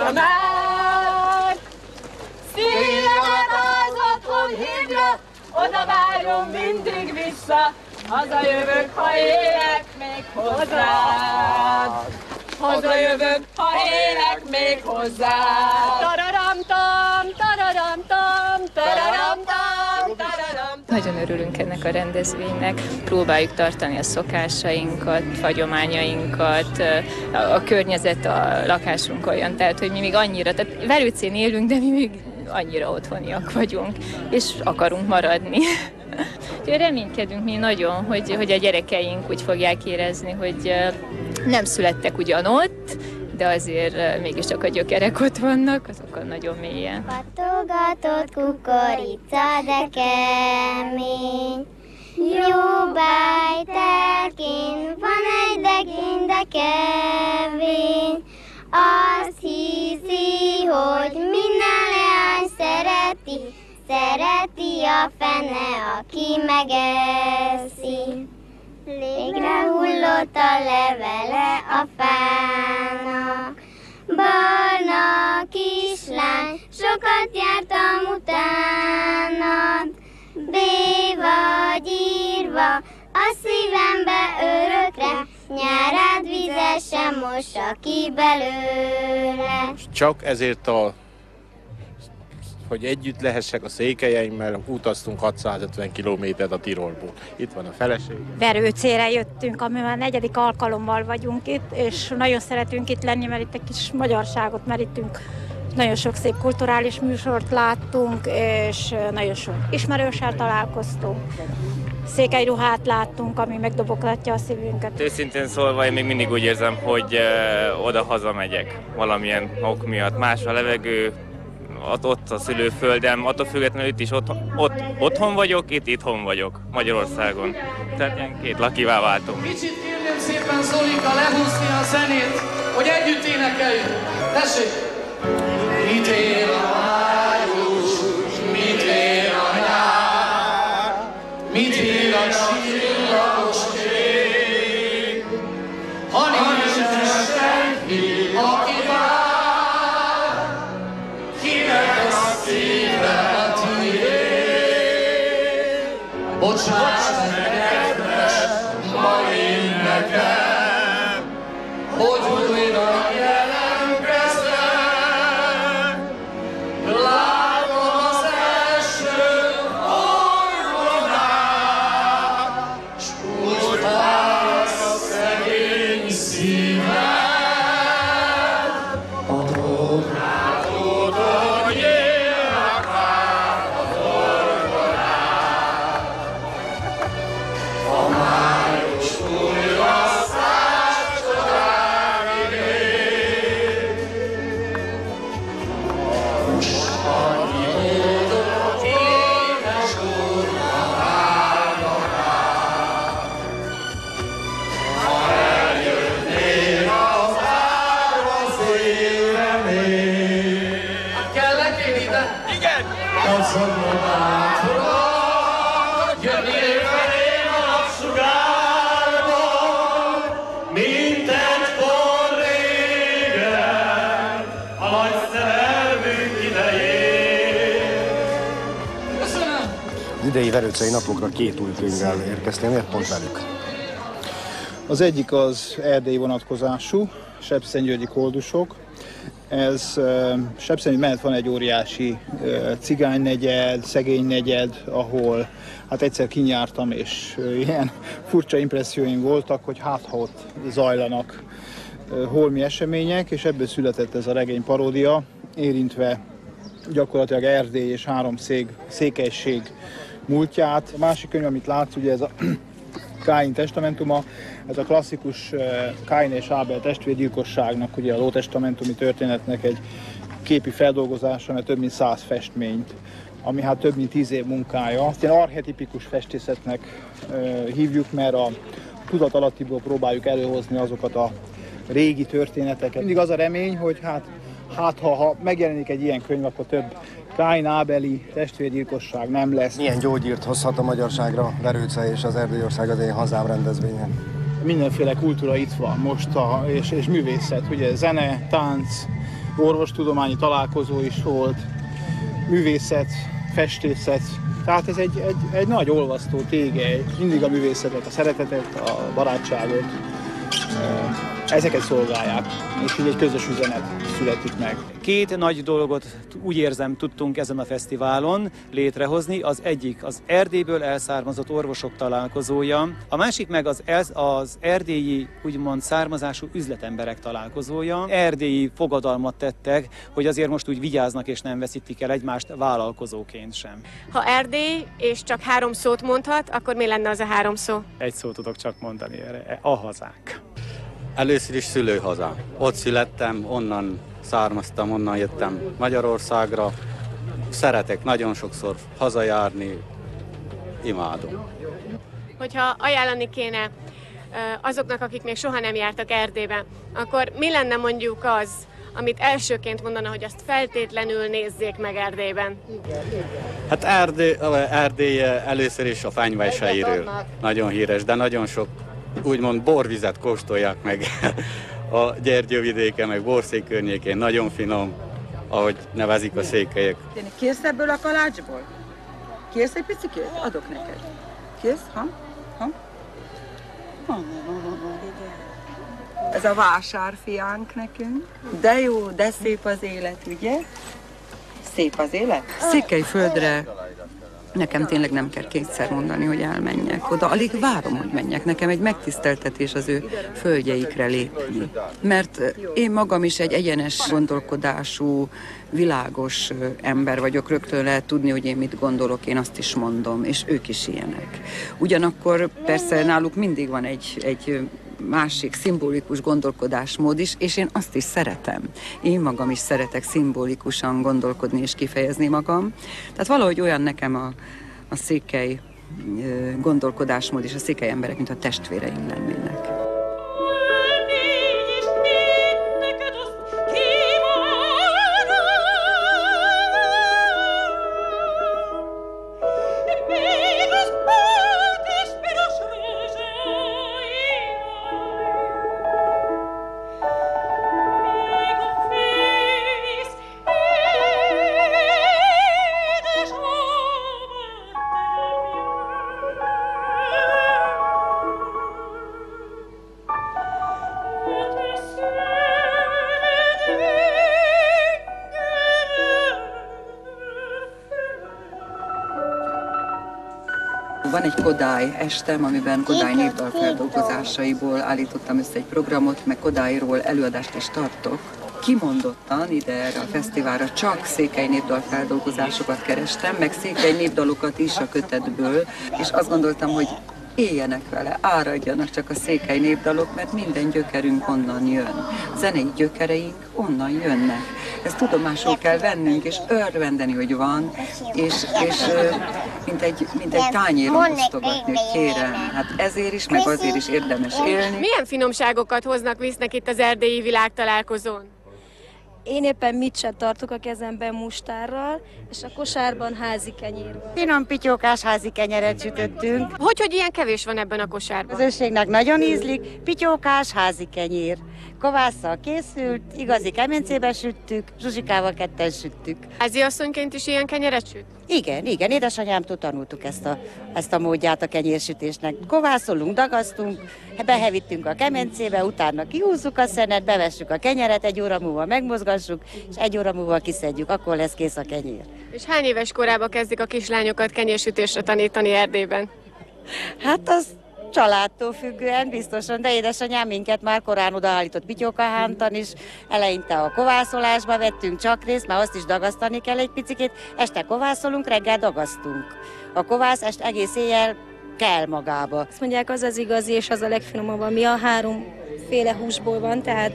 haza már. Szívemet az otthon hívja, oda várom mindig vissza, hazajövök, ha élek még hozzád. Hazajövök, ha élek még hozzád. Tararamtam, tararamtam, tararamtam, tararamtam. Nagyon örülünk ennek a rendezvénynek. Próbáljuk tartani a szokásainkat, hagyományainkat, a környezet, a lakásunk olyan, tehát hogy mi még annyira, tehát Verőcén élünk, de mi még annyira otthoniak vagyunk, és akarunk maradni. Reménykedünk mi nagyon, hogy a gyerekeink úgy fogják érezni, hogy nem születtek ugyanott, de azért mégiscsak a gyökerek ott vannak, azokon nagyon mélyen. Pattogatott kukorica, de kemény. Jó bájtelkén van egy legény, de kevény. Azt hiszi, hogy minden leány szereti, szereti a fene, aki megeszi. Légre hullott a levele a fának, barna kislány, sokat jártam utánad. B vagy írva a szívembe örökre, nyárád vizesen mossa ki belőle. Csak ezért hogy együtt lehessek a székelyeimmel, utaztunk 650 kilométert a Tirolból. Itt van a feleségem. Verőcére jöttünk, ami már 4. alkalommal vagyunk itt, és nagyon szeretünk itt lenni, mert itt egy kis magyarságot merítünk. Nagyon sok szép kulturális műsort láttunk, és nagyon sok ismerőssel találkoztunk. Székelyruhát láttunk, ami megdobogtatja a szívünket. Őszintén szólva én még mindig úgy érzem, hogy oda-haza megyek valamilyen ok miatt. Más a levegő, ott a szülőföldem, attól függetlenül itt is otthon vagyok, itt itthon vagyok, Magyarországon. Tehát ilyen két lakivá váltunk. Kicsit kérném szépen Zolika lehúzni a zenét, hogy együtt énekeljünk. Tessék! Mit ér a május, mit ér a nyár, mit ér a csillagos ég, ha nincsen senki, aki vár, kinek a szíve a tiéd. Bocsáss meg, kedves, ma én nekem, hogy újra jelentkezem. Látom az első orgonát, s úgy fáj a szegény szívem. Adod, hogy élnek rá az orgonát. A május fullasztás csodáig él. Annyi boldog édes kurva várna rád. Ha eljönnél az árva szívemnél. Hát kellek én ide? Igen! Kacagom átról, jönnél felém a napsugárból, mint egykor régen, a nagy szerelmünk idején. Köszönöm! Az idei verőcei napokra 2 új könyvvel érkeztem, miért pont velük? Az egyik az erdélyi vonatkozású, Sepszentgyörgyi koldusok. Ez Sepszentgyörgy mellett van egy óriási cigánynegyed, szegény negyed, ahol hát egyszer kinyártam, és ilyen furcsa impresszióim voltak, hogy hát ha ott zajlanak holmi események, és ebből született ez a regény paródia, érintve gyakorlatilag Erdély és 3 székelység múltját. A másik könyv, amit látsz, ugye ez a Káin testamentuma, ez a klasszikus Káin és Ábel testvérgyilkosságnak, ugye az ótestamentumi történetnek egy képi feldolgozása, mert több mint 100 festményt, ami hát több mint 10 év munkája. Azt ilyen archetipikus festészetnek hívjuk, mert a tudatalattiból próbáljuk előhozni azokat a régi történeteket. Mindig az a remény, hogy ha megjelenik egy ilyen könyv, akkor több Káin-Ábeli testvérgyilkosság nem lesz. Milyen gyógyírt hozhat a magyarságra Verőce és az Erdélyország az én hazám rendezvényen? Mindenféle kultúra itt van most, és művészet, ugye zene, tánc, orvostudományi találkozó is volt, művészet, festészet. Tehát ez egy nagy olvasztó tégely, mindig a művészetet, a szeretetet, a barátságot, ezeket szolgálják, és így egy közös üzenet születik meg. Két nagy dolgot úgy érzem tudtunk ezen a fesztiválon létrehozni. Az egyik az Erdélyből elszármazott orvosok találkozója, a másik meg az erdélyi úgymond származású üzletemberek találkozója. Erdélyi fogadalmat tettek, hogy azért most úgy vigyáznak és nem veszítik el egymást vállalkozóként sem. Ha Erdély és csak 3 szót mondhat, akkor mi lenne az a 3 szó? Egy szót tudok csak mondani erre, a hazánk. Először is szülőhazám. Ott születtem, onnan származtam, onnan jöttem Magyarországra. Szeretek nagyon sokszor hazajárni, imádom. Hogyha ajánlani kéne azoknak, akik még soha nem jártak Erdélyben, akkor mi lenne mondjuk az, amit elsőként mondana, hogy azt feltétlenül nézzék meg Erdélyben? Hát Erdély először is a fenyveseiről nagyon híres, de nagyon sok úgymond borvizet kóstolják meg a Gyergyóvidéken, meg Borszék környékén, nagyon finom, ahogy nevezik a székelyek. Kérsz ebből a kalácsból? Kérsz egy picikét? Adok neked. Kérsz? Ez a vásárfiánk nekünk. De jó, de szép az élet, ugye? Szép az élet? Székelyföldre nekem tényleg nem kell kétszer mondani, hogy elmenjek oda. Alig várom, hogy menjek. Nekem egy megtiszteltetés az ő földjeikre lépni. Mert én magam is egy egyenes gondolkodású, világos ember vagyok. Rögtön lehet tudni, hogy én mit gondolok, én azt is mondom, és ők is ilyenek. Ugyanakkor persze náluk mindig van egy másik szimbolikus gondolkodásmód is, és én azt is szeretem. Én magam is szeretek szimbolikusan gondolkodni és kifejezni magam. Tehát valahogy olyan nekem a székely gondolkodásmód és a székely emberek, mint a testvéreim lennének. Van egy Kodály estem, amiben Kodály népdalfeldolgozásaiból állítottam össze egy programot, meg Kodályról előadást is tartok. Kimondottan ide erre a fesztiválra csak székely népdalfeldolgozásokat kerestem, meg székely népdalokat is a kötetből, és azt gondoltam, hogy éljenek vele, áradjanak csak a székely népdalok, mert minden gyökerünk onnan jön. A zenei gyökereink onnan jönnek. Ezt tudomásul kell vennünk, és örvendeni, hogy van, és mint egy tányéron osztogatni, hogy kérem. Hát ezért is, meg azért is érdemes élni. Milyen finomságokat visznek itt az erdélyi világtalálkozón? Én éppen micset tartok a kezemben mustárral, és a kosárban házi kenyér van. Finom pityókás házi kenyeret sütöttünk. Hogy ilyen kevés van ebben a kosárban? Az közönségnek nagyon ízlik, pityókás házi kenyér. Kovásszal készült, igazi kemencébe süttük, Zsuzsikával ketten süttük. Háziasszonyként is ilyen kenyeret süt? Igen, édesanyámtól tanultuk ezt a módját a kenyérsütésnek. Kovászolunk, dagasztunk, behevittünk a kemencébe, utána kihúzzuk a szenet, bevessük a kenyeret, 1 óra múlva megmozgassuk, és 1 óra múlva kiszedjük, akkor lesz kész a kenyér. És hány éves korában kezdik a kislányokat kenyérsütésre tanítani Erdélyben? Hát az családtól függően biztosan, de édesanyám minket már korán odaállított pityókahántan is. Eleinte a kovászolásba vettünk csak részt, mert azt is dagasztani kell egy picikét. Este kovászolunk, reggel dagasztunk. A kovász egész éjjel kell magába. Azt mondják, az az igazi és az a legfinomabb, ami a 3 féle húsból van, tehát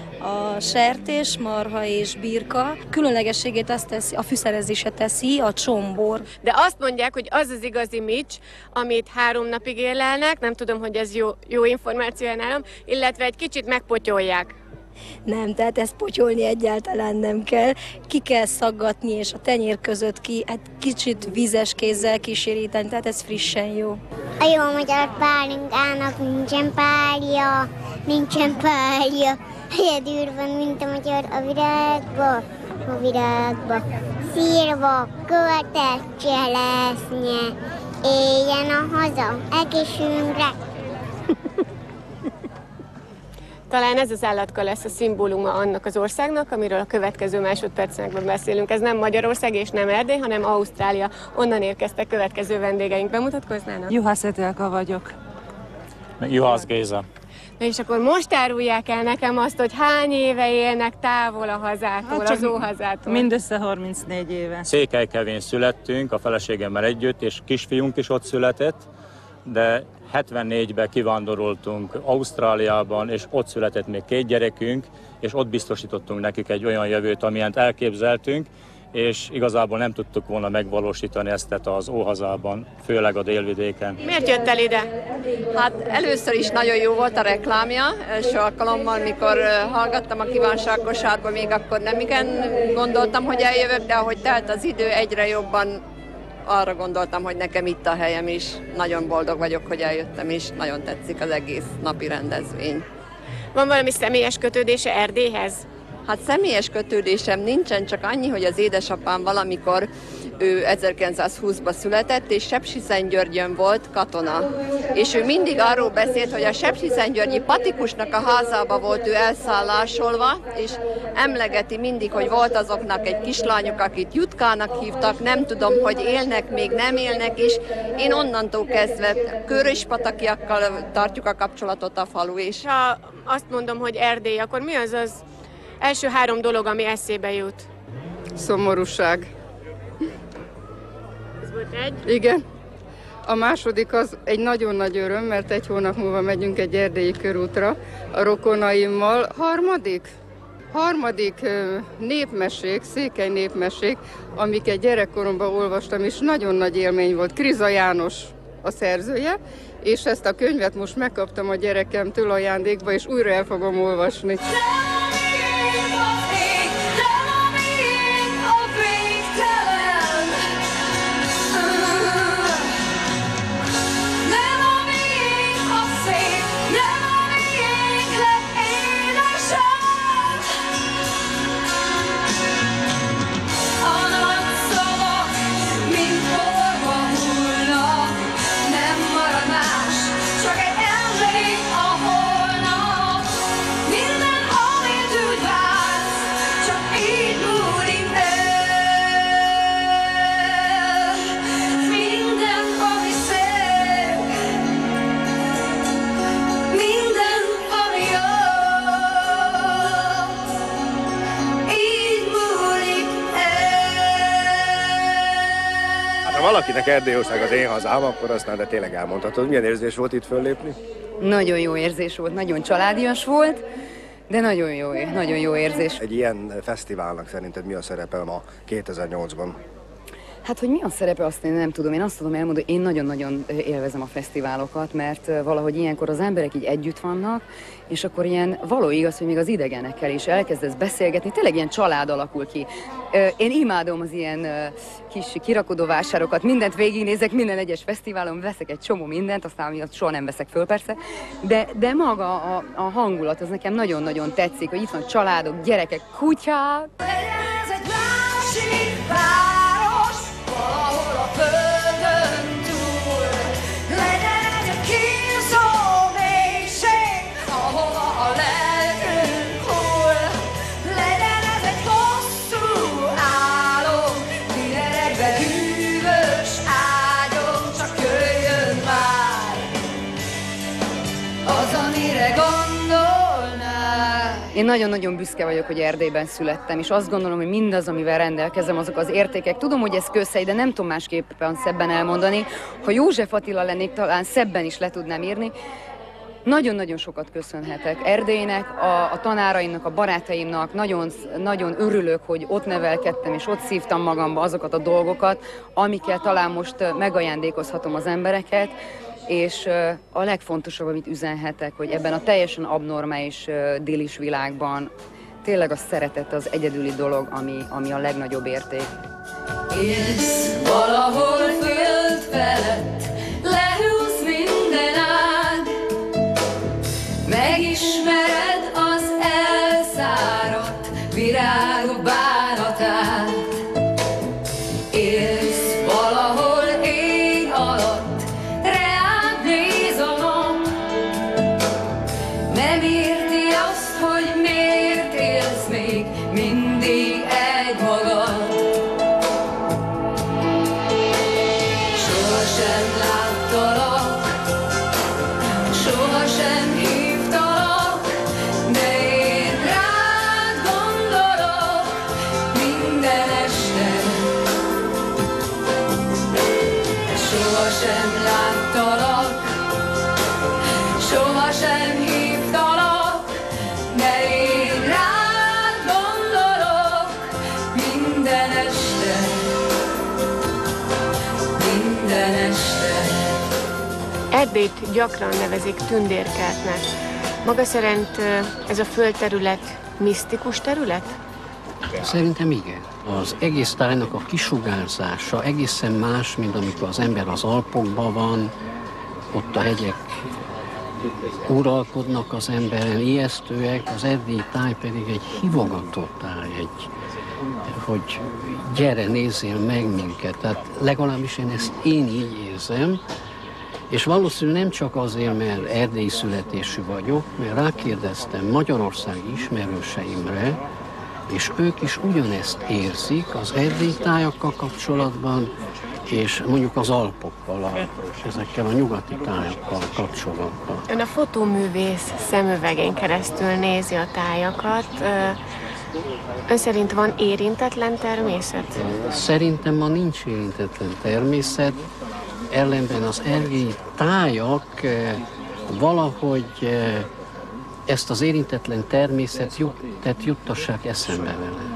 a sertés, marha és birka. Különlegességét azt teszi, a fűszerezése teszi, a csombor. De azt mondják, hogy az az igazi mics, amit 3 napig élelnek, nem tudom, hogy ez jó információ nálam, illetve egy kicsit megpotyolják. Nem, tehát ezt potyolni egyáltalán nem kell. Ki kell szaggatni, és a tenyér között kicsit vízes kézzel kíséríteni, tehát ez frissen jó. A jó magyar pálinkának nincsen párja, Egyedül van, mint a magyar a virágba, szírva, költet, cselesznye, éljen a haza, egészségünkre. Talán ez az állatka lesz a szimbóluma annak az országnak, amiről a következő másodpercekben beszélünk. Ez nem Magyarország és nem Erdély, hanem Ausztrália. Onnan érkeztek következő vendégeink. Bemutatkoznának? Juhász Etelka vagyok. Juhász Géza. Na és akkor most árulják el nekem azt, hogy hány éve élnek távol a hazától, az óhazától. Mindössze 34 éve. Székelykevén születtünk, a feleségemmel együtt, és kisfiunk is ott született, de 74-ben kivándoroltunk Ausztráliában, és ott született még 2 gyerekünk, és ott biztosítottunk nekik egy olyan jövőt, amilyent elképzeltünk, és igazából nem tudtuk volna megvalósítani ezt az óhazában, főleg a délvidéken. Miért jött el ide? Hát először is nagyon jó volt a reklámja, első alkalommal, mikor hallgattam a kívánságkosárba, még akkor nem igen gondoltam, hogy eljövök, de ahogy telt az idő, egyre jobban arra gondoltam, hogy nekem itt a helyem is. Nagyon boldog vagyok, hogy eljöttem, és nagyon tetszik az egész napi rendezvény. Van valami személyes kötődése Erdélyhez? Hát személyes kötődésem nincsen, csak annyi, hogy az édesapám valamikor ő 1920-ban született, és Sepsiszentgyörgyön volt katona. És ő mindig arról beszélt, hogy a Sepsiszentgyörgyi patikusnak a házába volt ő elszállásolva, és emlegeti mindig, hogy volt azoknak egy kislányuk, akit Jutkának hívtak, nem tudom, hogy élnek, még nem élnek, és én onnantól kezdve köröspatakiakkal tartjuk a kapcsolatot a falu is. Ha azt mondom, hogy Erdély, akkor mi az az első 3 dolog, ami eszébe jut? Szomorúság. Ez volt egy? Igen. A második az egy nagyon nagy öröm, mert 1 hónap múlva megyünk egy erdélyi körútra a rokonaimmal. Harmadik népmesék, székely népmesék, amiket gyerekkoromban olvastam, és nagyon nagy élmény volt. Kriza János a szerzője, és ezt a könyvet most megkaptam a gyerekemtől ajándékba, és újra el fogom olvasni. Ha valakinek Erdélyország az én hazám, akkor aztán de tényleg elmondhatod. Milyen érzés volt itt föllépni? Nagyon jó érzés volt, nagyon családias volt, de nagyon jó érzés. Egy ilyen fesztiválnak szerinted mi a szerepe ma 2008-ban? Hát, hogy mi a szerepe, azt én nem tudom. Én azt tudom elmondani, hogy én nagyon-nagyon élvezem a fesztiválokat, mert valahogy ilyenkor az emberek így együtt vannak, és akkor ilyen való igaz, hogy még az idegenekkel is elkezdesz beszélgetni, tényleg ilyen család alakul ki. Én imádom az ilyen kis kirakodóvásárokat, mindent végignézek, minden egyes fesztiválon veszek egy csomó mindent, aztán amiatt soha nem veszek föl persze, de maga a hangulat, az nekem nagyon-nagyon tetszik, hogy itt van családok, gyerekek, kutyák. Ez egy másik város, valahol a földön túl. Legyen ez egy kínzó mélység, ahova a lelkünk hull. Legyen ez egy hosszú álom, mindenekbe hűvös ágyom, csak jöjjön már az, amire gondolnál. Én nagyon-nagyon büszke vagyok, hogy Erdélyben születtem, és azt gondolom, hogy mindaz, amivel rendelkezem, azok az értékek. Tudom, hogy ez közhely, de nem tudom másképpen szebben elmondani. Ha József Attila lennék, talán szebben is le tudnám írni. Nagyon-nagyon sokat köszönhetek Erdélynek, a tanáraimnak, a barátaimnak. Nagyon örülök, hogy ott nevelkedtem, és ott szívtam magamba azokat a dolgokat, amikkel talán most megajándékozhatom az embereket. És a legfontosabb, amit üzenhetek, hogy ebben a teljesen abnormális délis világban tényleg a szeretet az egyedüli dolog, ami a legnagyobb érték. Élsz valahol föld felett, lehúz minden ág, megismered az Erdélyt gyakran nevezik tündérkertnek. Maga szerint ez a földterület misztikus terület? Szerintem igen. Az egész tájnak a kisugárzása egészen más, mint amikor az ember az Alpokban van, ott a hegyek uralkodnak az emberen, ijesztőek, az erdélyi táj pedig egy hívogató táj, hogy gyere, nézzél meg minket. Tehát legalábbis én így érzem, és valószínűleg nem csak azért, mert erdélyi születésű vagyok, mert rákérdeztem Magyarország ismerőseimre, és ők is ugyanezt érzik az erdélyi tájakkal kapcsolatban, és mondjuk az Alpokkal, ezekkel a nyugati tájakkal kapcsolatban. Ön a fotóművész szemüvegén keresztül nézi a tájakat. Ön szerint van érintetlen természet? Szerintem ma nincs érintetlen természet, ellenben az erdélyi tájak valahogy ezt az érintetlen természetet juttassák eszembe vele.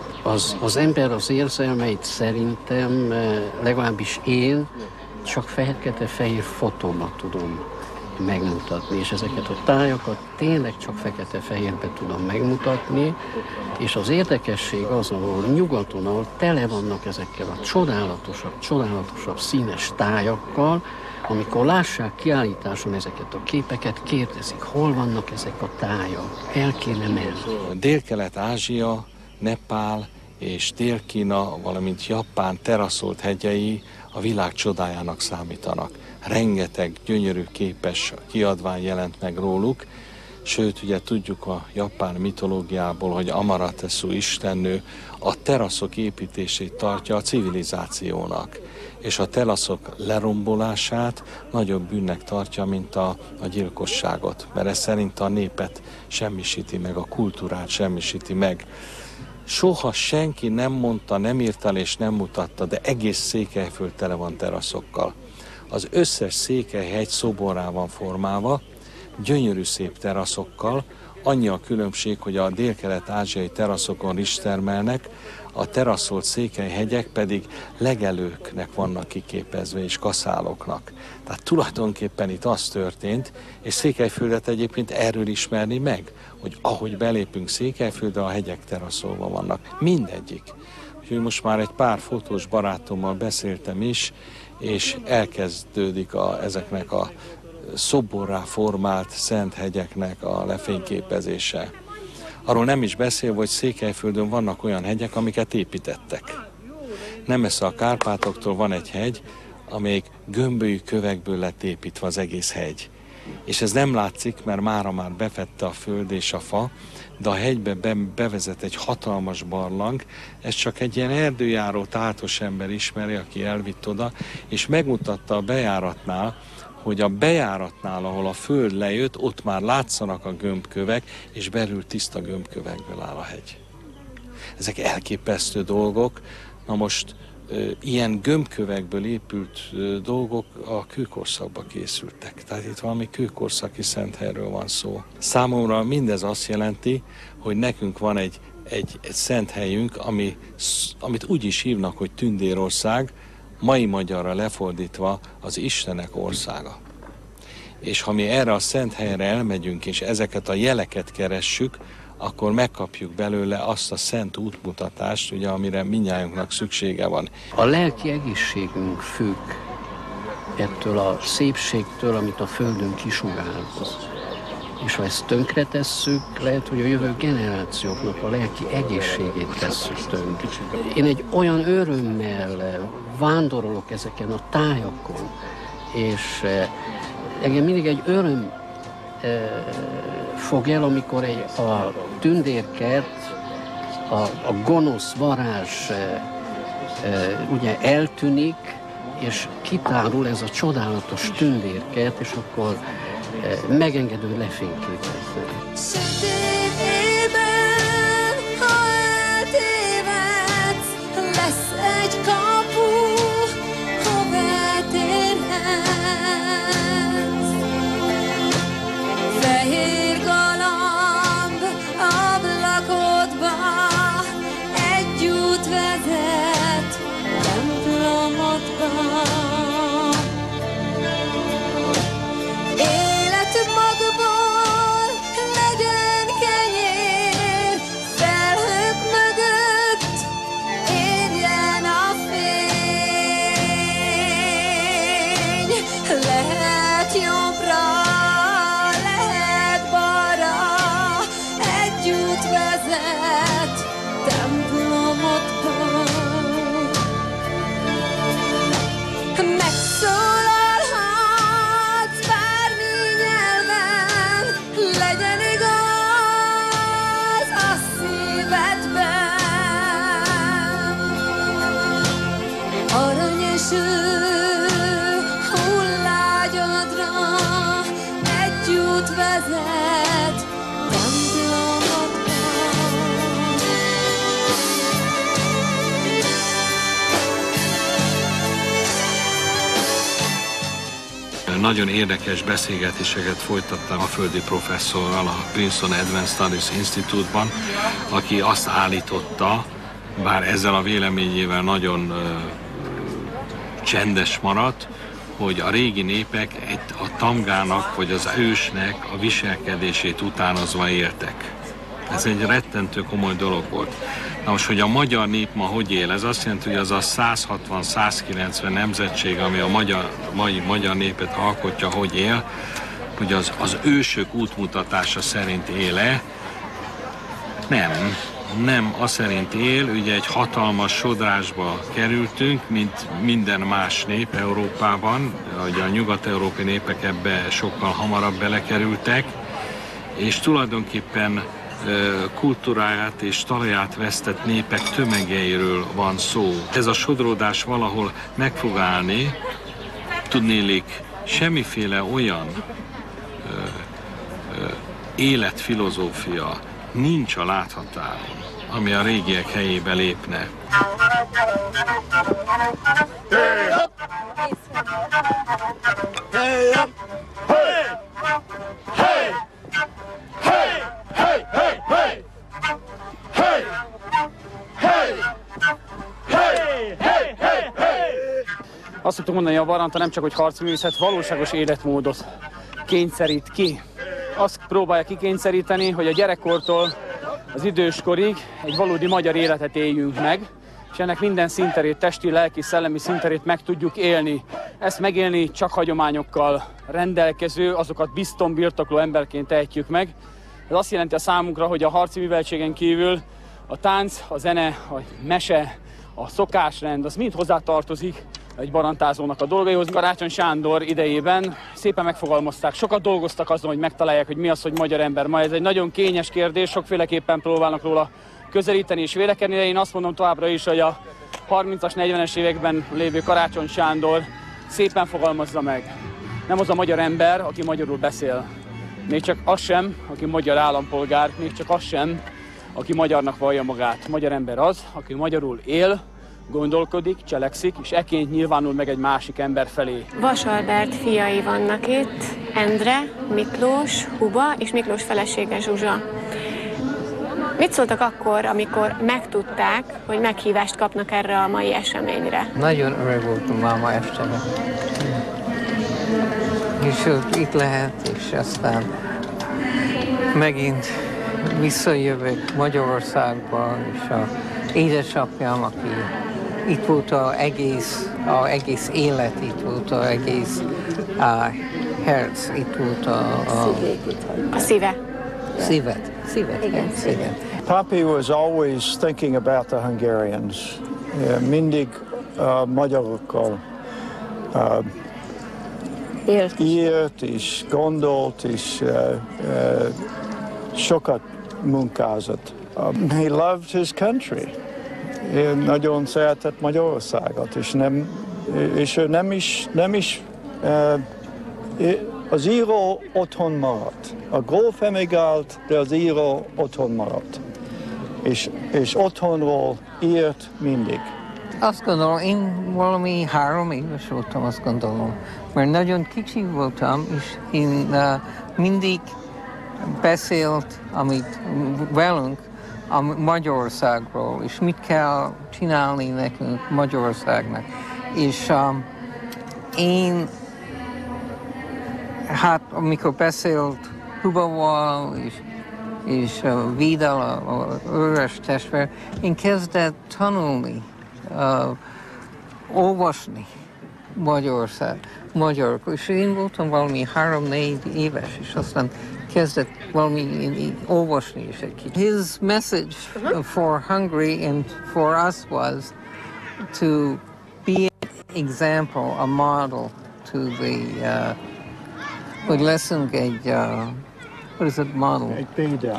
Az ember az érzelmeit szerintem, legalábbis én, csak fekete-fehér fotóban tudom megmutatni, és ezeket a tájakat tényleg csak fekete-fehérbe tudom megmutatni, és az érdekesség az, ahol nyugaton, ahol tele vannak ezekkel a csodálatosabb színes tájakkal, amikor lássák kiállításon ezeket a képeket, kérdezik, hol vannak ezek a tájak, el kéne menni. Dél-Kelet-Ázsia, Nepál és Dél-Kína, valamint Japán teraszolt hegyei a világ csodájának számítanak. Rengeteg gyönyörű képes kiadvány jelent meg róluk, sőt, ugye tudjuk a japán mitológiából, hogy Amaterasu istennő a teraszok építését tartja a civilizációnak, és a teraszok lerombolását nagyobb bűnnek tartja, mint a gyilkosságot, mert ez szerint a népet semmisíti meg, a kultúrát semmisíti meg. Soha senki nem mondta, nem írta és nem mutatta, de egész Székelyföld tele van teraszokkal. Az összes Székelyhegy szoborrá van formálva, gyönyörű szép teraszokkal, annyi a különbség, hogy a dél-kelet-ázsiai teraszokon rizst termelnek, a teraszolt Székelyhegyek pedig legelőknek vannak kiképezve, és kaszáloknak. Tehát tulajdonképpen itt az történt, és Székelyföldet egyébként erről ismerni meg, hogy ahogy belépünk Székelyföldre, a hegyek teraszolva vannak. Mindegyik. Úgyhogy most már egy pár fotós barátommal beszéltem is, és elkezdődik ezeknek a szoborrá formált szent hegyeknek a lefényképezése. Arról nem is beszélve, hogy Székelyföldön vannak olyan hegyek, amiket építettek. Nem messze a Kárpátoktól van egy hegy, amelyik gömbölyű kövekből lett építve az egész hegy. És ez nem látszik, mert mára már befette a föld és a fa, de a hegybe bevezet egy hatalmas barlang, ez csak egy ilyen erdőjáró tátos ember ismeri, aki elvitt oda, és megmutatta a bejáratnál, hogy a bejáratnál, ahol a föld lejött, ott már látszanak a gömbkövek, és belül tiszta gömbkövekből áll a hegy. Ezek elképesztő dolgok. Na most ilyen gömbkövekből épült dolgok a kőkorszakban készültek. Tehát itt valami kőkorszaki szent helyről van szó. Számomra mindez azt jelenti, hogy nekünk van egy szent helyünk, amit úgy is hívnak, hogy Tündérország, mai magyarra lefordítva az Istenek országa. És ha mi erre a szent helyre elmegyünk, és ezeket a jeleket keressük, akkor megkapjuk belőle azt a szent útmutatást, ugye, amire mindnyájunknak szüksége van. A lelki egészségünk függ ettől a szépségtől, amit a Földön kisugárz. És ha ezt tönkretesszük, lehet, hogy a jövő generációknak a lelki egészségét tesszük tönkre. Én egy olyan örömmel vándorolok ezeken a tájakon, és engem mindig egy öröm fog el, amikor a tündérkert, a gonosz varázs ugye eltűnik, és kitárul ez a csodálatos tündérkert, és akkor megengedő lefényképezni. eső hullágyadra egy út vezet templomodba. Nagyon érdekes beszélgetéseket folytattam a földi professzorral a Princeton Advanced Studies Institute-ban, aki azt állította, bár ezzel a véleményével nagyon csendes maradt, hogy a régi népek a tamgának vagy az ősnek a viselkedését utánozva éltek. Ez egy rettentő komoly dolog volt. Na most, hogy a magyar nép ma hogy él, ez azt jelenti, hogy az a 160-190 nemzetség, ami a mai magyar népet alkotja, hogy él, hogy az ősök útmutatása szerint él-e? Nem az szerint él, ugye egy hatalmas sodrásba kerültünk, mint minden más nép Európában, ugye a nyugat-európai népek ebbe sokkal hamarabb belekerültek, és tulajdonképpen kultúráját és talaját vesztett népek tömegeiről van szó. Ez a sodródás valahol meg fog állni, tudnélik semmiféle olyan életfilozófia nincs a láthatáron, ami a régiek helyébe lépne. Azt szoktuk mondani, hogy a baranta nem csak hogy harcművészet, valóságos életmódot kényszerít ki. Azt próbálja kikényszeríteni, hogy a gyerekkortól az időskorig egy valódi magyar életet éljünk meg, és ennek minden színterét, testi, lelki, szellemi színterét meg tudjuk élni. Ezt megélni csak hagyományokkal rendelkező, azokat bizton birtokló emberként tehetjük meg. Ez azt jelenti a számunkra, hogy a harci műveltségen kívül a tánc, a zene, a mese, a szokásrend, az mind hozzátartozik egy barantázónak a dolgaihoz. Karácsony Sándor idejében szépen megfogalmazták, sokat dolgoztak azon, hogy megtalálják, hogy mi az, hogy magyar ember ma. Ez egy nagyon kényes kérdés, sokféleképpen próbálnak róla közelíteni és vélekedni, de én azt mondom továbbra is, hogy a 30-as, 40-es években lévő Karácsony Sándor szépen fogalmazza meg. Nem az a magyar ember, aki magyarul beszél. Még csak az sem, aki magyar állampolgár, még csak az sem, aki magyarnak vallja magát. Magyar ember az, aki magyarul él, gondolkodik, cselekszik, és ekként nyilvánul meg egy másik ember felé. Vas Albert fiai vannak itt, Endre, Miklós, Huba és Miklós felesége Zsuzsa. Mit szóltak akkor, amikor megtudták, hogy meghívást kapnak erre a mai eseményre? Nagyon öreg voltunk már ma este. És itt lehet, és aztán megint visszajövök Magyarországba, és az édesapjám, aki itt volt az egész élet, itt volt az egész herc, itt volt a szíve. Szívet. Papi was always thinking about the Hungarians. Mindig magyarokkal írt és gondolt, és sokat munkázott. He loved his country. Nagyon szeretett Magyarországot, és ő nem is az író otthon maradt. A gróf emigrált, de az író otthon maradt. És otthonról írt mindig. Azt gondolom, én valami 3 éves voltam, azt gondolom. Mert nagyon kicsi voltam, és én mindig beszélt, amit velünk, a Magyarországról, és mit kell csinálni nekünk Magyarországnak. És én, hát amikor beszélt Hubával és Vidal, az őres testvér, én kezdett tanulni, olvasni magyar. És én voltam valami 3-4 éves, és aztán kezdett valami olvasni is egy kicsit. His message for Hungary and for us was to be an example, a model to the, hogy leszünk egy, what is it, model? Egy példák.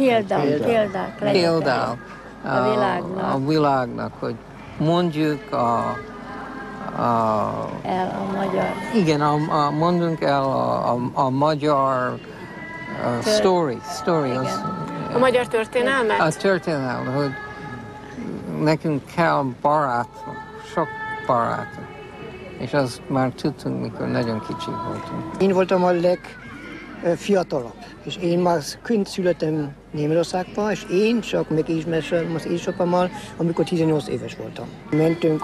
Példák a világnak, hogy mondjuk El a magyar. Igen, mondunk el a magyar story. A magyar történelmet? A történelmet, hogy nekünk kell barát, sok barát. És azt már tudtunk, mikor nagyon kicsik voltunk. Én voltam a legfiatalabb, és én már kint születtem Németországban, és én csak megismertem az édesapámmal, amikor 18 éves voltam. Mentünk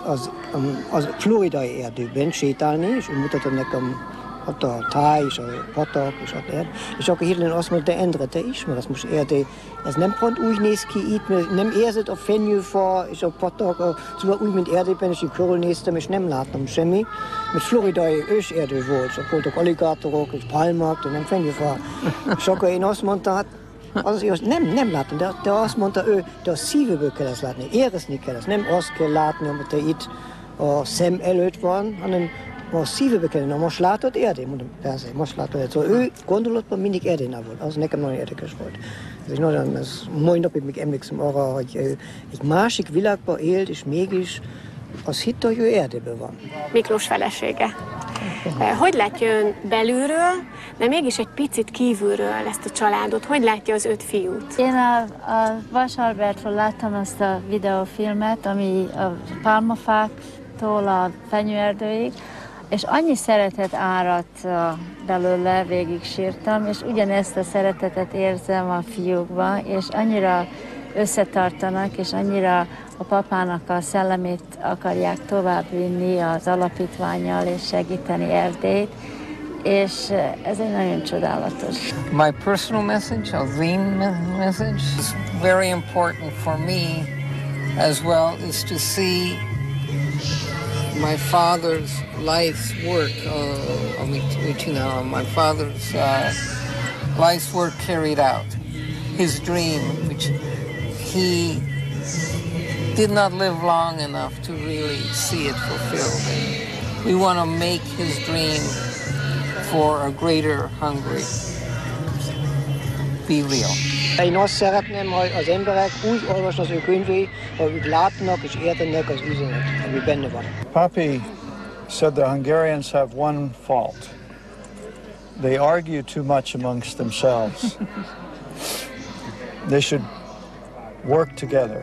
az floridai erdőben sétálni, és ő mutatott nekem ott a táj, és a patak, és ott erd. És akkor hirtelen azt mondta, Endre, te ismersz most Erdély. Ez nem pont úgy néz ki itt, mert nem érzed a fenyőfa és a patak, szóval úgy, mint Erdélyben, és én körülnéztem, és nem láttam semmi. Mert floridai őserdő volt, és voltak alligátorok, és palmak, de nem fenyőfa. És akkor én azt mondta, hát, nem láttam, de azt mondta ő, de a szívből kell ezt látni, érezni kell ezt. Nem azt kell látni, amit te itt a szem előtt van, hanem a szívbe kellene. Na most látod Erdély? Mondom, persze, most látod. Szóval ő gondolatban mindig Erdélynál volt. Az nekem nagyon érdekes volt. Ez mai napig még emlékszem arra, hogy egy másik világban élt, és mégis azt hitte, hogy ő Erdélyből van. Miklós felesége. Hogy látja ön belülről, de mégis egy picit kívülről ezt a családot? Hogy látja az 5 fiút? Én a Vasalbertről láttam azt a videófilmet, ami a pálmafáktól a fenyőerdőig, és annyi szeretet áradt belőle, végig sírtam, és ugyanezt a szeretetet érzem a fiúkban, és annyira összetartanak, és annyira a papának a szellemét akarják továbbvinni az alapítvánnyal, és segíteni Erdélyt, és ez egy nagyon csodálatos. My personal message, a Zine message, is very important for me as well, is to see my father's life's work, my father's life's work carried out. His dream, which he did not live long enough to really see it fulfilled. And we want to make his dream for a greater Hungary be real. Én azt szeretném, hogy az emberek úgy olvasnak az ő könyvét, hogy ők látnak és értenek az üzenet, ami benne van. Papi said the Hungarians have one fault. They argue too much amongst themselves. They should work together.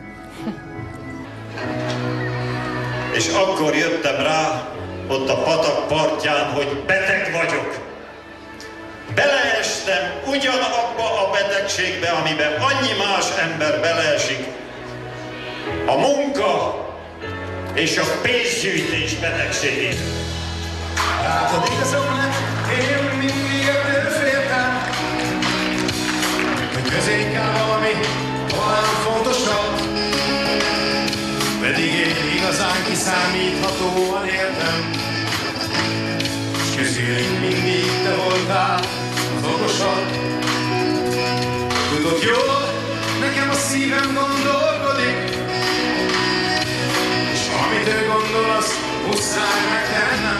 És akkor jöttem rá, ott a patak partján, hogy beteg vagyok. Beleestem ugyanabba a betegségbe, amiben annyi más ember beleesik. A munka és a pénzgyűjtés betegségét. Látod igazolnak, én mindig ettől féltem, hogy közé kell valami talán fontosabb, pedig én igazán kiszámíthatóan éltem, és közülünk mindig te voltál az okosabb. Tudod jól, nekem a szívem gondolkodik, és amit ő gondol, azt muszáj megtennem.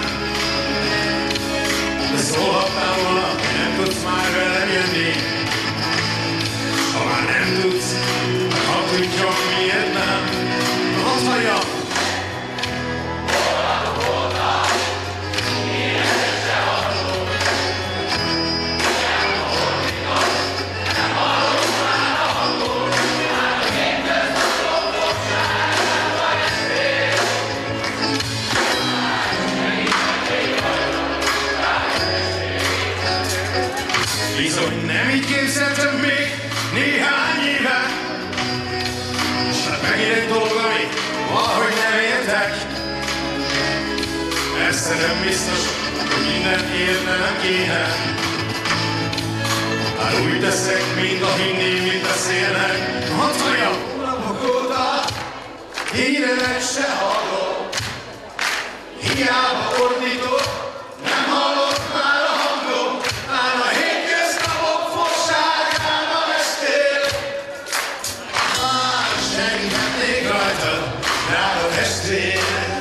De szólhattál volna, hogy nem tudsz már velem jönni. Ha már nem tudsz, hadd tudjam, miért nem. Hadd halljam! Bizony nem így képzeltem még néhány éve, s hát megint egy dolog, amit valahogy nem értek. Persze nem biztos, hogy mindent értenem kéne. Hát úgy teszek, mint a hinni, mint beszélnek. Hadd halljam! Napok óta hírenek se hallom, hiába ordítok, nem hallott már a hangom. Már a hétköznapok fogságában estél. Már segíthetnék rajtad, drága testvér.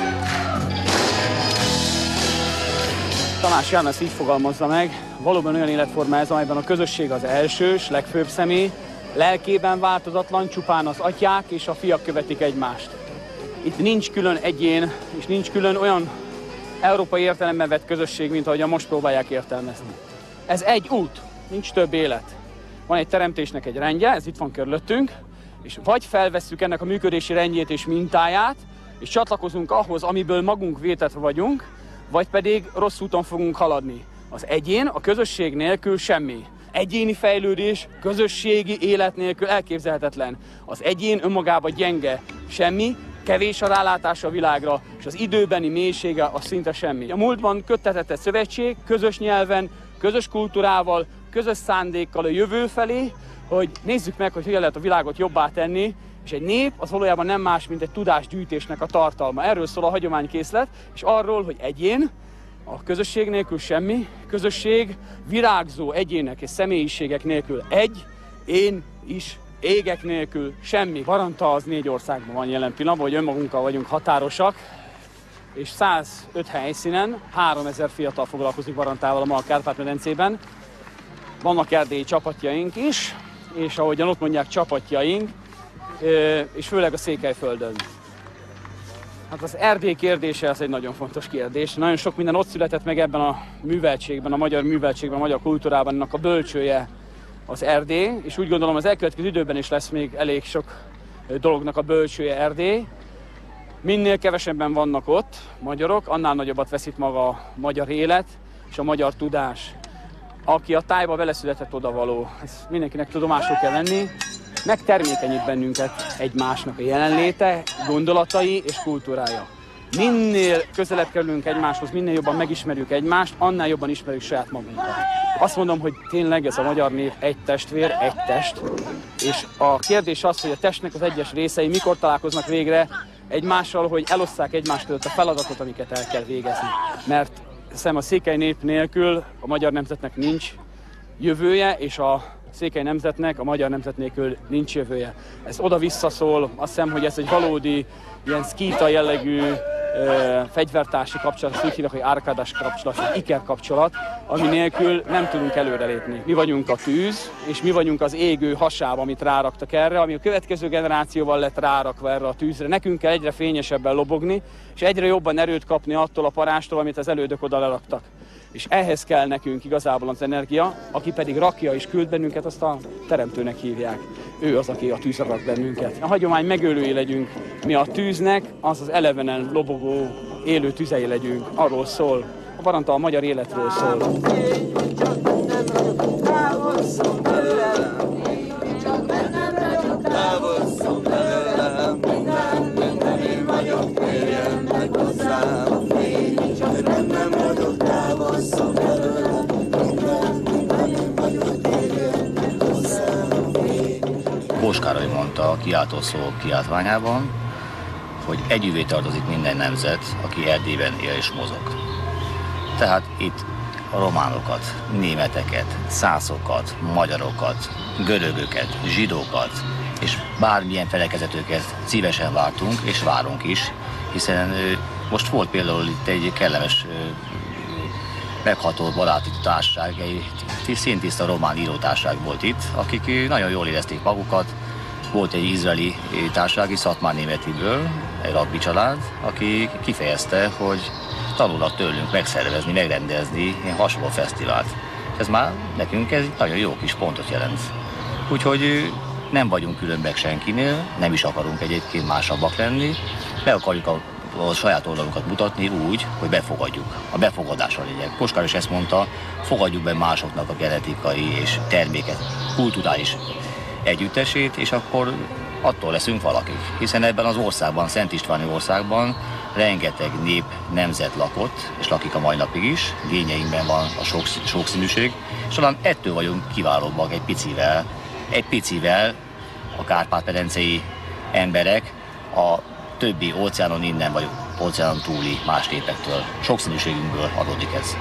Tamás János így fogalmazza meg, valóban olyan életforma ez, amelyben a közösség az elsős, legfőbb személy, lelkében változatlan, csupán az atyák és a fiak követik egymást. Itt nincs külön egyén, és nincs külön olyan európai értelemben vett közösség, mint ahogyan most próbálják értelmezni. Ez egy út, nincs több élet. Van egy teremtésnek egy rendje, ez itt van körülöttünk, és vagy felvesszük ennek a működési rendjét és mintáját, és csatlakozunk ahhoz, amiből magunk vétetve vagyunk, vagy pedig rossz úton fogunk haladni. Az egyén a közösség nélkül semmi. Egyéni fejlődés, közösségi élet nélkül elképzelhetetlen. Az egyén önmagában gyenge, semmi, kevés a rálátása a világra, és az időbeni mélysége az szinte semmi. A múltban köttetett egy szövetség, közös nyelven, közös kultúrával, közös szándékkal a jövő felé, hogy nézzük meg, hogy hogyan lehet a világot jobbá tenni, és egy nép az valójában nem más, mint egy tudásgyűjtésnek a tartalma. Erről szól a hagyománykészlet, és arról, hogy egyén, a közösség nélkül semmi, közösség virágzó egyének és személyiségek nélkül egy, én is égek nélkül semmi. Baranta az 4 országban van jelen pillanatban, hogy önmagunkkal vagyunk határosak, és 105 helyszínen 3000 fiatal foglalkozik Barantával a Kárpát-medencében. Vannak erdélyi csapatjaink is, és ahogyan ott mondják, csapatjaink, és főleg a Székelyföldön. Hát az Erdély kérdése az egy nagyon fontos kérdés. Nagyon sok minden ott született meg ebben a műveltségben, a magyar kultúrában, ennek a bölcsője az Erdély, és úgy gondolom az elkövetkező időben is lesz még elég sok dolognak a bölcsője Erdély. Minél kevesebben vannak ott magyarok, annál nagyobbat veszít maga a magyar élet és a magyar tudás. Aki a tájba beleszületett, odavaló. Ezt mindenkinek tudomásul kell venni. Megtermékenyít bennünket egymásnak a jelenléte, gondolatai és kultúrája. Minél közelebb kerülünk egymáshoz, minél jobban megismerjük egymást, annál jobban ismerjük saját magunkat. Azt mondom, hogy tényleg ez a magyar nép egy testvér, egy test, és a kérdés az, hogy a testnek az egyes részei mikor találkoznak végre egymással, hogy elosszák egymás között a feladatot, amiket el kell végezni. Mert hiszem a székely nép nélkül a magyar nemzetnek nincs jövője, és a székely nemzetnek, a magyar nemzet nélkül nincs jövője. Ez oda-vissza szól, azt hiszem, hogy ez egy valódi ilyen szkíta jellegű fegyvertársi kapcsolat, úgy hívják, hogy árkádás kapcsolat, vagy iker kapcsolat, ami nélkül nem tudunk előrelépni. Mi vagyunk a tűz, és mi vagyunk az égő hasáb, amit ráraktak erre, ami a következő generációval lett rárakva erre a tűzre. Nekünk kell egyre fényesebben lobogni, és egyre jobban erőt kapni attól a parástól, amit az elődök oda leraktak. És ehhez kell nekünk igazából az energia, aki pedig rakja és küld bennünket, azt a teremtőnek hívják. Ő az, aki a tűzre rak bennünket. A hagyomány megölői legyünk. Mi a tűznek, az az elevenen lobogó, élő tüzei legyünk. Arról szól. A Baranta a magyar életről szól. Kós Károly mondta a kiáltószó kiáltványában, hogy együvé tartozik minden nemzet, aki Erdélyben él és mozog. Tehát itt a románokat, németeket, szászokat, magyarokat, görögöket, zsidókat és bármilyen felekezetőket szívesen vártunk és várunk is, hiszen most volt például itt egy kellemes, megható baráti társaság, egy színtiszta román írótársaság volt itt, akik nagyon jól érezték magukat. Volt egy izraeli társaság, Szatmár Németiből, egy rabbi család, aki kifejezte, hogy tanulnak tőlünk megszervezni, megrendezni egy hasonló fesztivált. Ez már nekünk ez nagyon jó kis pontot jelent. Úgyhogy nem vagyunk különbek senkinél, nem is akarunk egyébként másabbak lenni, meg akarjuk a saját oldalunkat mutatni úgy, hogy befogadjuk. A befogadás a lényeg. Kós Károly is ezt mondta, fogadjuk be másoknak a genetikai és terméket, kulturális együttesét, és akkor attól leszünk valakik. Hiszen ebben az országban, Szent Istváni országban rengeteg nép, nemzet lakott, és lakik a mai napig is, gényeinkben van a sokszínűség, és talán ettől vagyunk kiválóbbak egy picivel a Kárpát-medencei emberek a többi óceánon innen vagy óceánon túli más népektől. Sokszínűségünkből adódik ez.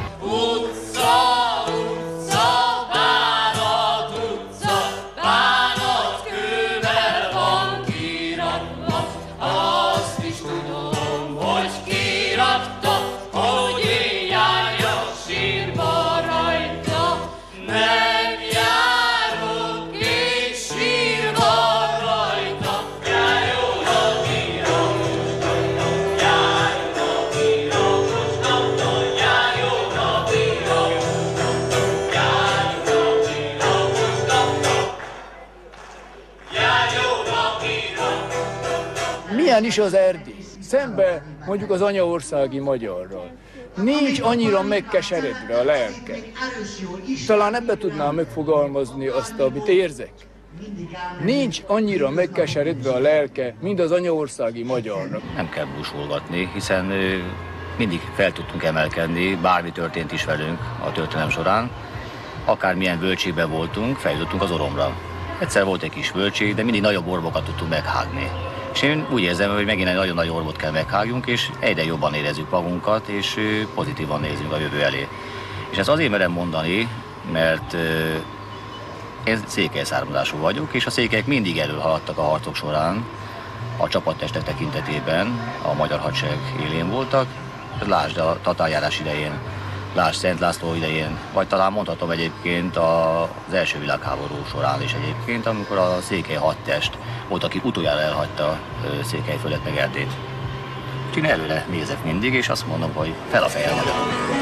is az Erdély, szembe mondjuk az anyaországi magyarral, nincs annyira megkeseredve a lelke. Talán ebbe tudnám megfogalmazni azt, amit érzek. Nincs annyira megkeseredve a lelke, mint az anyaországi magyarnak. Nem kell búsulgatni, hiszen mindig fel tudtunk emelkedni, bármi történt is velünk a történelem során. Akármilyen bölcségben voltunk, feljutottunk az oromra. Egyszer volt egy kis bölcség, de mindig nagyobb orbokat tudtunk meghágni. És én úgy érzem, hogy megint egy nagyon nagy orbot kell meghágjunk, és egyre jobban érezzük magunkat, és pozitívan nézünk a jövő elé. És ezt azért merem mondani, mert én székely származású vagyok, és a székelyek mindig előhaladtak a harcok során, a csapattestek tekintetében a magyar hadsereg élén voltak. Lásd a tatárjárás idején, lásd Szent László idején, vagy talán mondhatom egyébként az első világháború során is egyébként, amikor a székely hadtest volt, aki utoljára elhagyta Székelyföldet meg Erdélyt. Én előre nézek mindig, és azt mondom, hogy fel a fejjel magyarul.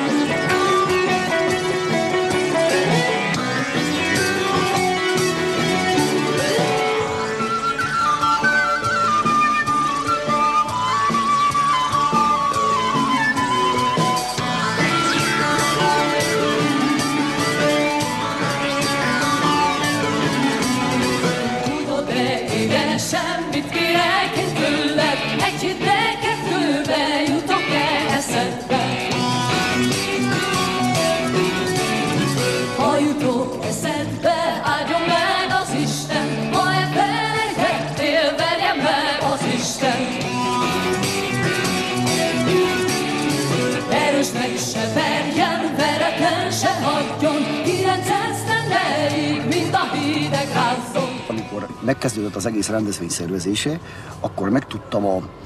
Amikor megkezdődött az egész rendezvény szervezése, akkor megtudtam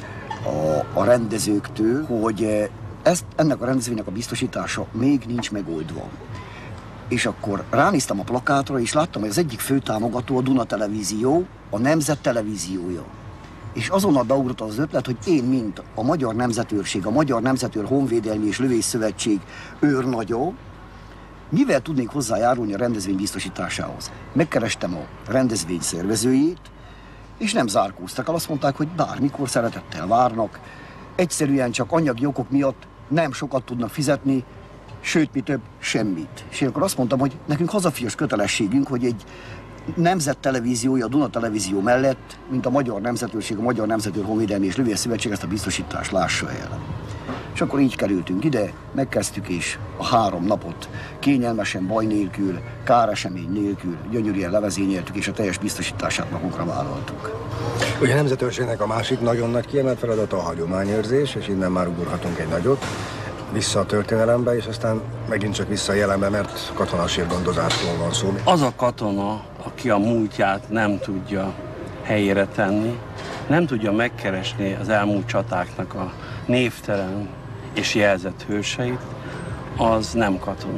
a rendezőktől, hogy ennek a rendezvénynek a biztosítása még nincs megoldva. És akkor ránéztem a plakátra, és láttam, hogy az egyik fő támogató a Duna Televízió, a Nemzet Televíziója. És azonnal beugrott az ötlet, hogy én, mint a Magyar Nemzetőrség, a Magyar Nemzetőr Honvédelmi és Lövészszövetség őrnagya, mivel tudnék hozzájárulni a rendezvény biztosításához? Megkerestem a rendezvény szervezőjét, és nem zárkóztak el. Azt mondták, hogy bármikor szeretettel várnak. Egyszerűen csak anyagi okok miatt nem sokat tudnak fizetni, sőt, mi több, semmit. És én akkor azt mondtam, hogy nekünk hazafias kötelességünk, hogy egy nemzettelevíziója, a Duna Televízió mellett, mint a Magyar Nemzetőrség, a Magyar Nemzetőr Honvédelmi és Lövészszövetség ezt a biztosítást lássa el. És akkor így kerültünk ide, megkezdtük, és a 3 napot kényelmesen, baj nélkül, káresemény nélkül, gyönyörűen levezényeltük, és a teljes biztosítását magunkra vállaltuk. Ugye a nemzetőrségnek a másik nagyon nagy kiemelt feladata a hagyományőrzés, és innen már ugorhatunk egy nagyot, vissza a történelembe, és aztán megint csak vissza a jelenbe, mert katonasírgondozásról van szó. Az a katona, aki a múltját nem tudja helyére tenni, nem tudja megkeresni az elmúlt csatáknak a névtelen és jelzett hőseit, az nem katona.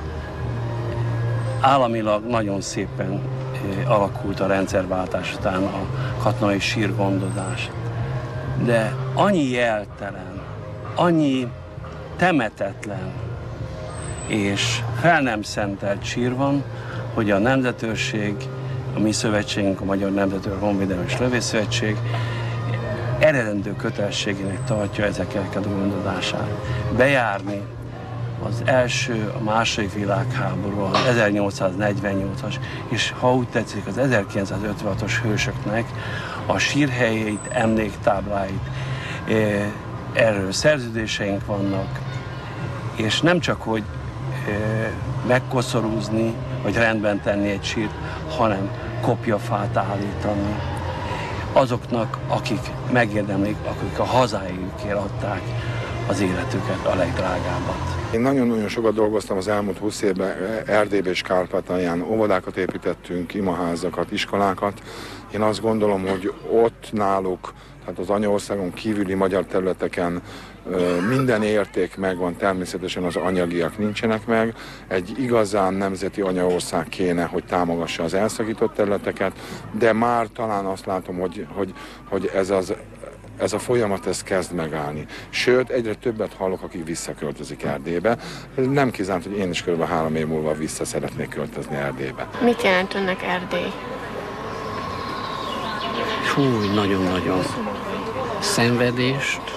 Államilag nagyon szépen alakult a rendszerváltás után a katonai sírgondozás, de annyi jeltelen, annyi temetetlen és fel nem szentelt sír van, hogy a nemzetőrség, a mi szövetségünk, a Magyar Nemzetőr Honvédelmi és Lövészszövetség eredendő kötelességének tartja ezeknek a gondozását. Bejárni az első, a második világháború, az 1848-as, és ha úgy tetszik, az 1956-os hősöknek a sírhelyeit, emléktábláit, erről szerződéseink vannak, és nem csak, hogy megkoszorúzni, vagy rendben tenni egy sírt, hanem kopjafát állítani azoknak, akik megérdemlik, akik a hazájukért adták az életüket, a legdrágábbat. Én nagyon-nagyon sokat dolgoztam az elmúlt 20 évben Erdélyben és Kárpátalján. Óvodákat építettünk, imaházakat, iskolákat. Én azt gondolom, hogy ott náluk, tehát az anyaországon kívüli magyar területeken minden érték megvan, természetesen az anyagiak nincsenek meg. Egy igazán nemzeti anyaország kéne, hogy támogassa az elszakított területeket, de már talán azt látom, hogy ez a folyamat ez kezd megállni. Sőt, egyre többet hallok, akik visszaköltözik Erdélybe. Nem kizárt, hogy én is kb. 3 év múlva vissza szeretnék költözni Erdélybe. Mit jelent önnek Erdély? Fúj, nagyon-nagyon. szenvedést,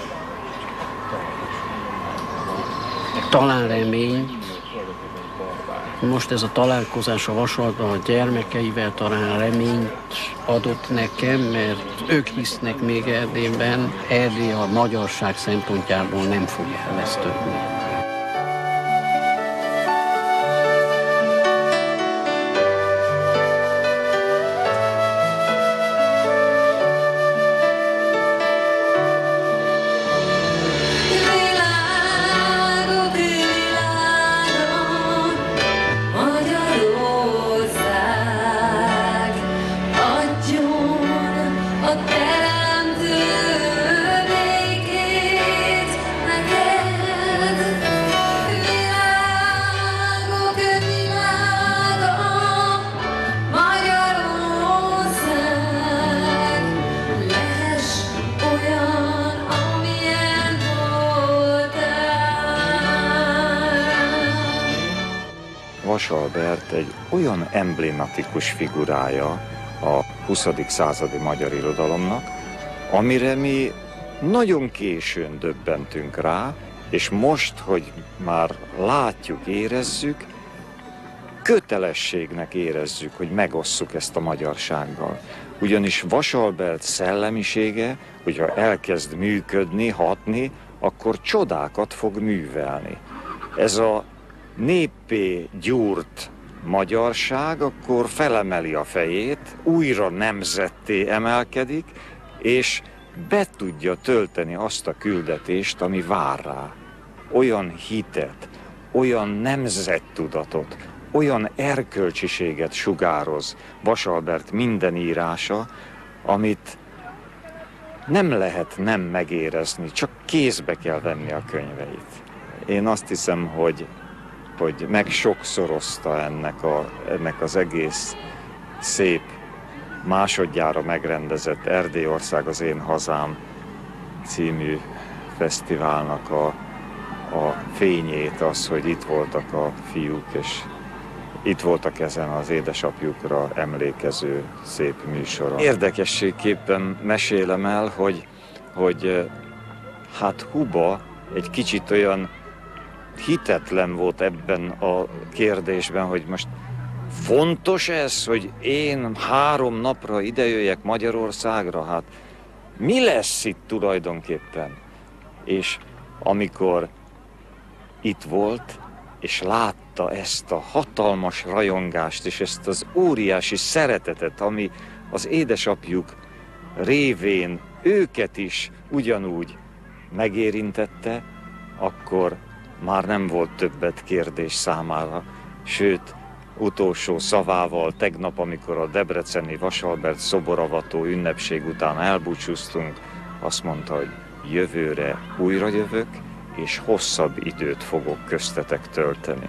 talán reményt. Most ez a találkozás a Vasalba a gyermekeivel talán reményt adott nekem, mert ők hisznek még Erdélyben. Erdély a magyarság szempontjából nem fog elvesztődni. Vasalbert egy olyan emblematikus figurája a 20. századi magyar irodalomnak, amire mi nagyon későn döbbentünk rá, és most, hogy már látjuk, érezzük, kötelességnek érezzük, hogy megosszuk ezt a magyarsággal. Ugyanis Vasalbert szellemisége, hogyha elkezd működni, hatni, akkor csodákat fog művelni. Ez a néppé gyúrt magyarság akkor felemeli a fejét, újra nemzetté emelkedik, és be tudja tölteni azt a küldetést, ami vár rá. Olyan hitet, olyan nemzettudatot, olyan erkölcsiséget sugároz Vasalbert minden írása, amit nem lehet nem megérezni, csak kézbe kell venni a könyveit. Én azt hiszem, hogy megsokszorozta ennek az egész szép, másodjára megrendezett Erdélyország az én hazám című fesztiválnak a fényét, az, hogy itt voltak a fiúk, és itt voltak ezen az édesapjukra emlékező szép műsoron. Érdekességképpen mesélem el, hogy hát Huba egy kicsit olyan hitetlen volt ebben a kérdésben, hogy most fontos ez, hogy én 3 napra idejöjjek Magyarországra, hát mi lesz itt tulajdonképpen? És amikor itt volt, és látta ezt a hatalmas rajongást, és ezt az óriási szeretetet, ami az édesapjuk révén őket is ugyanúgy megérintette, akkor már nem volt többet kérdés számára, sőt, utolsó szavával tegnap, amikor a debreceni Vasalbert szoboravató ünnepség után elbúcsúztunk, azt mondta, hogy jövőre újra jövök, és hosszabb időt fogok köztetek tölteni.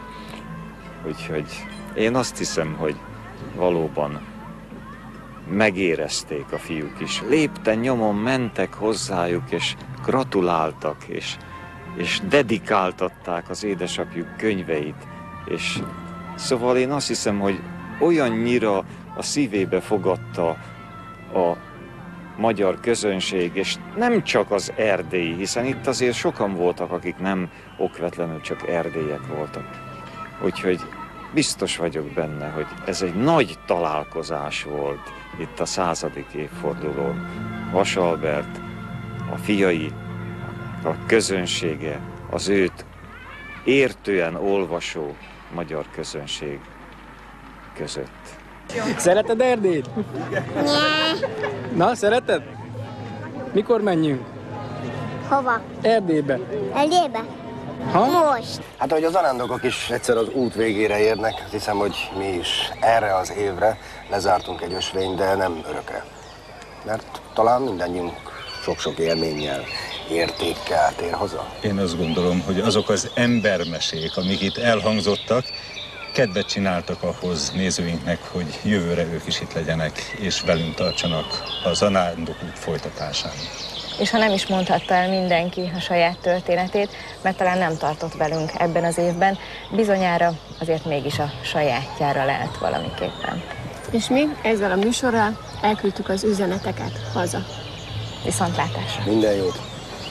Úgyhogy én azt hiszem, hogy valóban megérezték a fiúk is. Lépten nyomon mentek hozzájuk, és gratuláltak, és dedikáltatták az édesapjuk könyveit. És szóval én azt hiszem, hogy olyannyira a szívébe fogadta a magyar közönség, és nem csak az erdélyi, hiszen itt azért sokan voltak, akik nem okvetlenül csak erdélyek voltak. Úgyhogy biztos vagyok benne, hogy ez egy nagy találkozás volt itt a 100. évfordulón. Vasalbert, a fiai, a közönsége, az őt értően olvasó magyar közönség között. Szereted Erdélyt? Na, szereted? Mikor menjünk? Hova? Erdélybe. Erdélybe? Ha? Most. Hát ahogy az arándokok is egyszer az út végére érnek, hiszem, hogy mi is erre az évre lezártunk egy ösvényt, de nem örökre. Mert talán mindannyiunk sok-sok élménnyel, értékkel tér haza. Én azt gondolom, hogy azok az embermesék, amik itt elhangzottak, kedvet csináltak ahhoz nézőinknek, hogy jövőre ők is itt legyenek, és velünk tartsanak az arándok út folytatásán. És ha nem is mondhatta el mindenki a saját történetét, mert talán nem tartott velünk ebben az évben, bizonyára azért mégis a sajátjára lehet valamiképpen. És mi ezzel a műsorral elküldtük az üzeneteket haza. Viszontlátásra! Minden jót!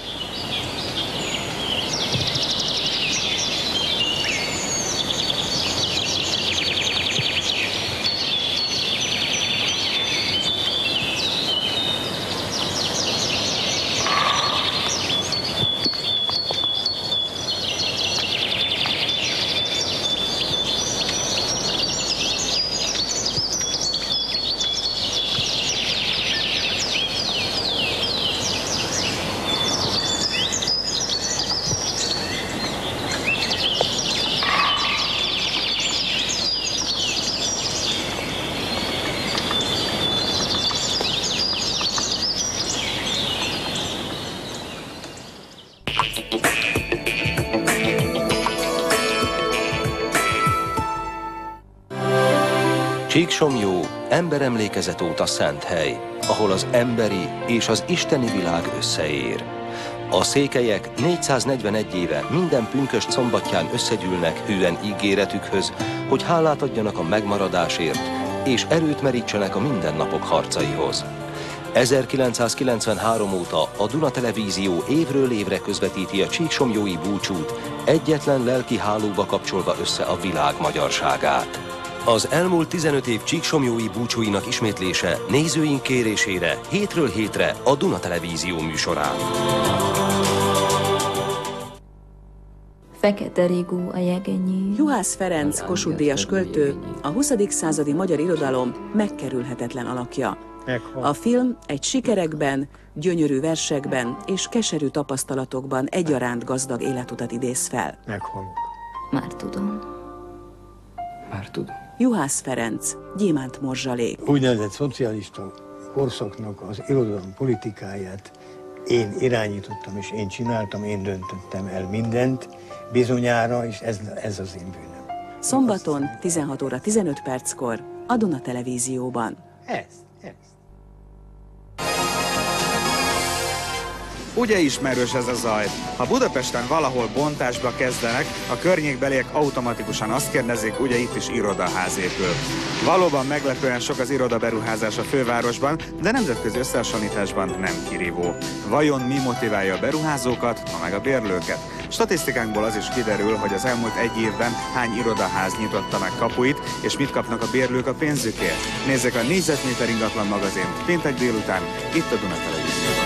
Csíksomlyó emberemlékezet óta szent hely, ahol az emberi és az isteni világ összeér. A székelyek 441 éve minden pünkösd szombatján összegyűlnek hűen ígéretükhöz, hogy hálát adjanak a megmaradásért, és erőt merítsenek a mindennapok harcaihoz. 1993 óta a Duna Televízió évről évre közvetíti a csíksomlyói búcsút, egyetlen lelki hálóba kapcsolva össze a világ magyarságát. Az elmúlt 15 év csíksomlyói búcsúinak ismétlése nézőink kérésére hétről hétre a Duna Televízió műsorán. Fekete rigó a jegenyé. Juhász Ferenc, Kossuth-díjas költő, a 20. századi magyar irodalom megkerülhetetlen alakja. A film egy sikerekben, gyönyörű versekben és keserű tapasztalatokban egyaránt gazdag életutat idéz fel. Meghalok. Már tudom. Már tudom. Juhász Ferenc, Gyémánt morzsalék. Úgynevezett szocialista korszaknak az irodalom politikáját én irányítottam, és én csináltam, én döntöttem el mindent, bizonyára, és ez az én bűnöm. Szombaton 16 óra 15 perckor a Duna Televízióban. Ugye ismerős ez a zaj? Ha Budapesten valahol bontásba kezdenek, a környékbeliek automatikusan azt kérdezik, ugye itt is irodaház épül. Valóban meglepően sok az irodaberuházás a fővárosban, de nemzetközi összehasonlításban nem kirívó. Vajon mi motiválja a beruházókat, ha meg a bérlőket? Statisztikánkból az is kiderül, hogy az elmúlt egy évben hány irodaház nyitotta meg kapuit, és mit kapnak a bérlők a pénzükért. Nézzék a Négyzetméter ingatlan magazint péntek délután, itt a Duna Televízióban.